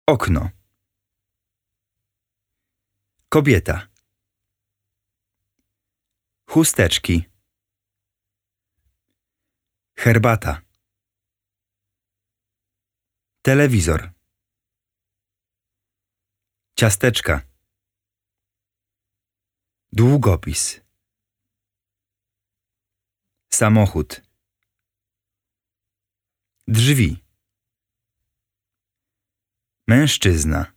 Okno. Kobieta. Chusteczki. Herbata. Telewizor. Ciasteczka. Długopis. Samochód. Drzwi. Mężczyzna.